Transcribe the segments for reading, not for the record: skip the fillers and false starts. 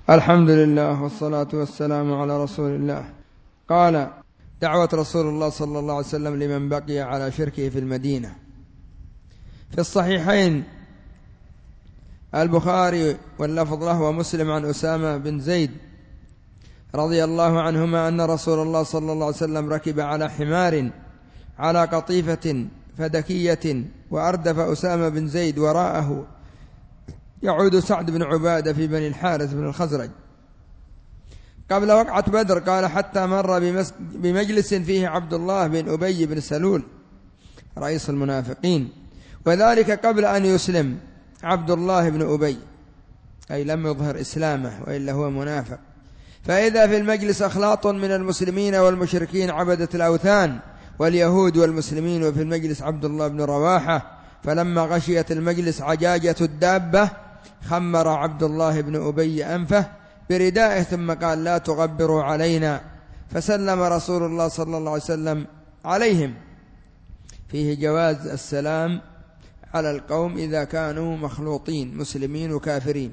الحمد لله والصلاة والسلام على رسول الله. قال: دعوة رسول الله صلى الله عليه وسلم لمن بقي على شركه في المدينة. في الصحيحين البخاري واللفظ له ومسلم عن أسامة بن زيد رضي الله عنهما أن رسول الله صلى الله عليه وسلم ركب على حمار على قطيفة فدكية، وأردف أسامة بن زيد وراءه يعود سعد بن عبادة في بني الحارث بن الخزرج قبل وقعة بدر. قال: حتى مر بمجلس فيه عبد الله بن أبي بن سلول رئيس المنافقين، وذلك قبل أن يسلم عبد الله بن أبي، أي لم يظهر إسلامه وإلا هو منافق. فإذا في المجلس أخلاط من المسلمين والمشركين عبدة الأوثان واليهود والمسلمين، وفي المجلس عبد الله بن رواحة. فلما غشيت المجلس عجاجة الدابة خمر عبد الله بن أبي أنفه بردائه ثم قال: لا تغبروا علينا. فسلم رسول الله صلى الله عليه وسلم عليهم. فيه جواز السلام على القوم إذا كانوا مخلوطين مسلمين وكافرين.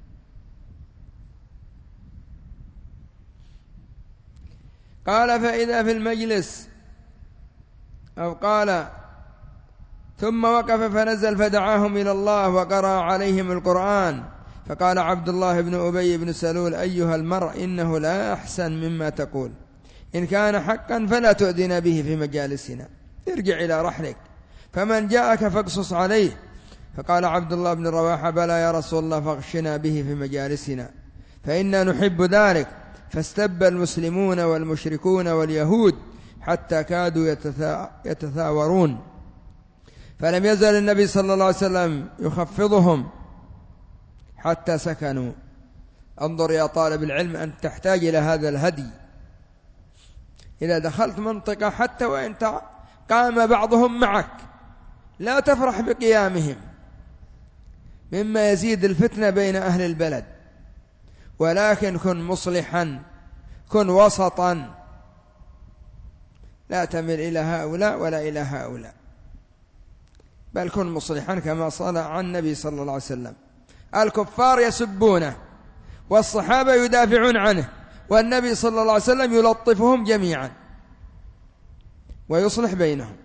قال: فإذا في المجلس، أو قال: ثم وقف فنزل فدعاهم إلى الله وقرأ عليهم القرآن. فقال عبد الله بن أبي بن سلول: أيها المرء، إنه لا أحسن مما تقول، إن كان حقا فلا تؤذنا به في مجالسنا، ارجع إلى رحلك، فمن جاءك فاقصص عليه. فقال عبد الله بن رواحة: بلى يا رسول الله، فاغشنا به في مجالسنا فإنا نحب ذلك. فاستب المسلمون والمشركون واليهود حتى كادوا يتثاورون، فلم يزل النبي صلى الله عليه وسلم يخفضهم حتى سكنوا. انظر يا طالب العلم أن تحتاج إلى هذا الهدي. إذا دخلت منطقة حتى وإن قام بعضهم معك لا تفرح بقيامهم، مما يزيد الفتنة بين أهل البلد، ولكن كن مصلحا، كن وسطا، لا تمل إلى هؤلاء ولا إلى هؤلاء، بل كن مصلحا كما صنع النبي صلى الله عليه وسلم. الكفار يسبونه والصحابة يدافعون عنه، والنبي صلى الله عليه وسلم يلطفهم جميعا ويصلح بينهم.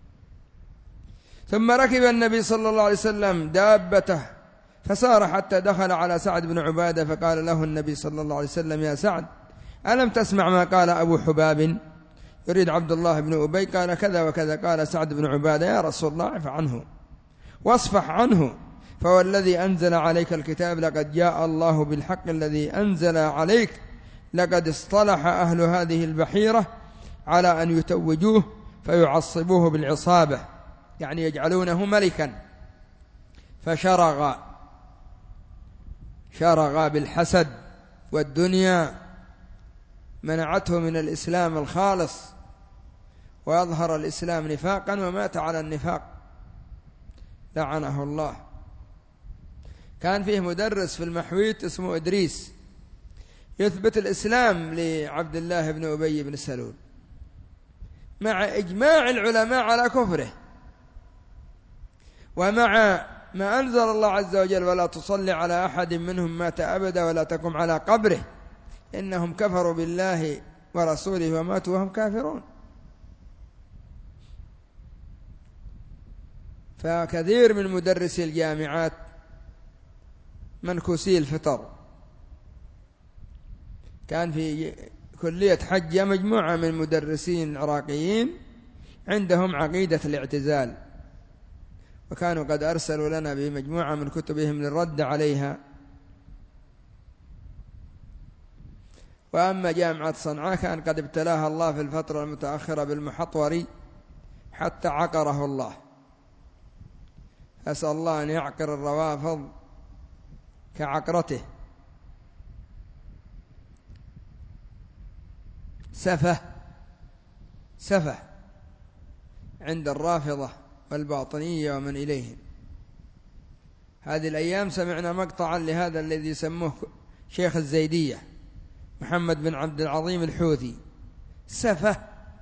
ثم ركب النبي صلى الله عليه وسلم دابته فسار حتى دخل على سعد بن عبادة، فقال له النبي صلى الله عليه وسلم: يا سعد، ألم تسمع ما قال أبو حباب؟ يريد عبد الله بن أبي. قال: كذا وكذا. قال سعد بن عبادة: يا رسول الله، اعف عنه واصفح عنه، فوالذي أنزل عليك الكتاب لقد جاء الله بالحق الذي أنزل عليك، لقد اصطلح أهل هذه البحيرة على أن يتوجوه فيعصبوه بالعصابة، يعني يجعلونه ملكا. فشرغ بالحسد والدنيا، منعته من الإسلام الخالص، ويظهر الإسلام نفاقا، ومات على النفاق لعنه الله. كان فيه مدرس في المحويت اسمه إدريس يثبت الإسلام لعبد الله بن أبي بن سلول مع إجماع العلماء على كفره، ومع ما أنزل الله عز وجل: ولا تصلي على أحد منهم مات أبدا ولا تقم على قبره إنهم كفروا بالله ورسوله وماتوا وهم كافرون. فكثير من مدرسي الجامعات منكوسي الفطر. كان في كلية حجة مجموعة من مدرسين عراقيين عندهم عقيدة الاعتزال، وكانوا قد أرسلوا لنا بمجموعة من كتبهم للرد عليها. وأما جامعة صنعاء كان قد ابتلاها الله في الفترة المتأخرة بالمحطوري حتى عقره الله. أسأل الله أن يعقر الروافض كعقرته. سفه عند الرافضة والباطنية ومن إليهم. هذه الأيام سمعنا مقطعا لهذا الذي يسموه شيخ الزيدية محمد بن عبد العظيم الحوثي، سفه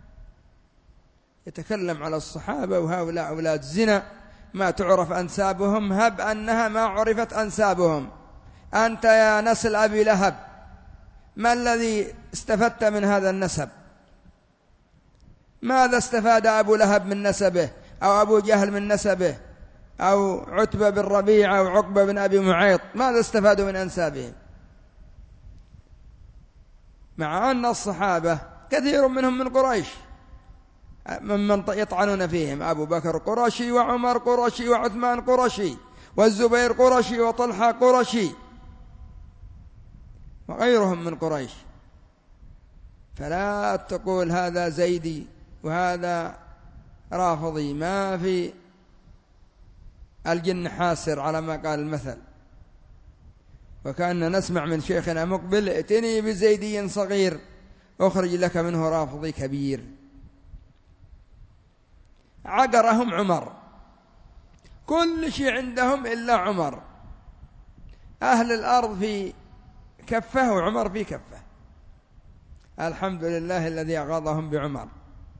يتكلم على الصحابة وهؤلاء أولاد زنا ما تعرف أنسابهم، هب أنها ما عرفت أنسابهم، أنت يا نسل أبي لهب ما الذي استفدت من هذا النسب؟ ماذا استفاد أبو لهب من نسبه، أو أبو جهل من نسبه، أو عتبة بن ربيعة أو عقبة بن أبي معيط؟ ماذا استفادوا من أنسابهم؟ مع أن الصحابة كثير منهم من قريش، ممن يطعنون فيهم، أبو بكر قرشي، وعمر قرشي، وعثمان قرشي، والزبير قرشي، وطلحة قرشي، وغيرهم من قريش. فلا تقول هذا زيدي وهذا رافضي، ما في الجن حاسر على ما قال المثل. وكأننا نسمع من شيخنا مقبل: ائتني بزيدي صغير أخرج لك منه رافضي كبير. عقرهم عمر، كل شيء عندهم إلا عمر، أهل الأرض في كفه وعمر في كفه. الحمد لله الذي أغاضهم بعمر.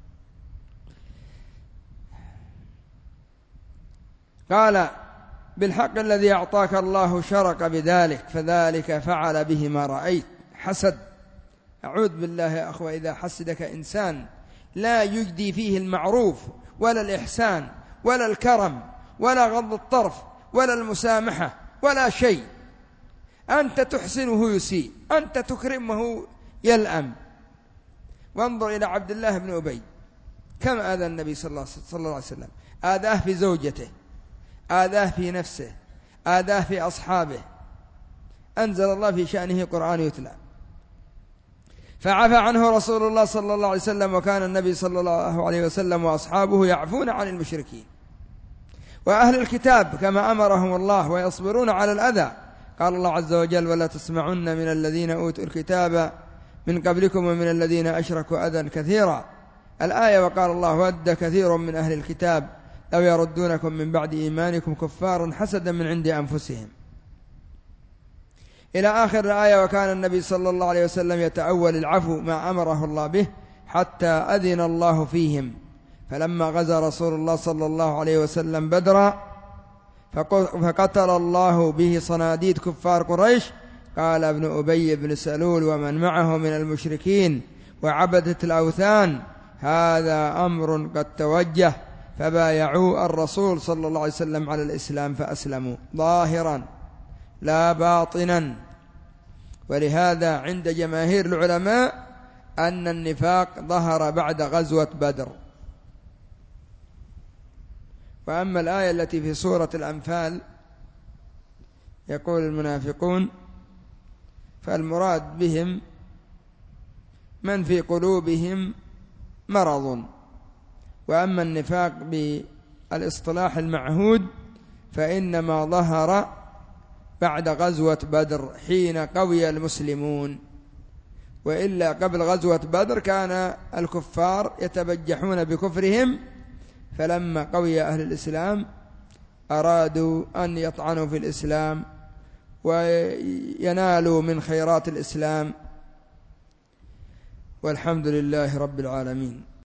قال: بالحق الذي أعطاك الله شرك بذلك، فذلك فعل به ما رأيت. حسد، أعوذ بالله يا أخوة، إذا حسدك إنسان لا يجدي فيه المعروف ولا الإحسان ولا الكرم ولا غض الطرف ولا المسامحة ولا شيء، أنت تحسنه يسيء، أنت تكرمه يلأم. وانظر إلى عبد الله بن أبي، كم آذى النبي صلى الله عليه وسلم، آذاه في زوجته، آذاه في نفسه، آذاه في أصحابه. أنزل الله في شأنه قرآن يتلى فعفى عنه رسول الله صلى الله عليه وسلم، وكان النبي صلى الله عليه وسلم وأصحابه يعفون عن المشركين وأهل الكتاب كما أمرهم الله، ويصبرون على الأذى. قال الله عز وجل: ولا تسمعن من الذين أوتوا الكتاب من قبلكم ومن الذين أشركوا أذى كثيرا. الآية: وقال الله: ود كثير من أهل الكتاب لو يردونكم من بعد إيمانكم كفارا حسدا من عند أنفسهم، إلى آخر الآية. وكان النبي صلى الله عليه وسلم يتأول العفو ما أمره الله به حتى أذن الله فيهم. فلما غزا رسول الله صلى الله عليه وسلم بدرا فقتل الله به صناديد كفار قريش، قال ابن أبي بن سلول ومن معه من المشركين وعبدة الأوثان: هذا أمر قد توجه. فبايعوا الرسول صلى الله عليه وسلم على الإسلام فأسلموا ظاهرا لا باطنا. ولهذا عند جماهير العلماء أن النفاق ظهر بعد غزوة بدر. وأما الآية التي في سورة الأنفال يقول المنافقون، فالمراد بهم من في قلوبهم مرض. وأما النفاق بالاصطلاح المعهود فإنما ظهر بعد غزوة بدر حين قوي المسلمون، وإلا قبل غزوة بدر كان الكفار يتبجحون بكفرهم، فلما قوي أهل الإسلام أرادوا أن يطعنوا في الإسلام وينالوا من خيرات الإسلام. والحمد لله رب العالمين.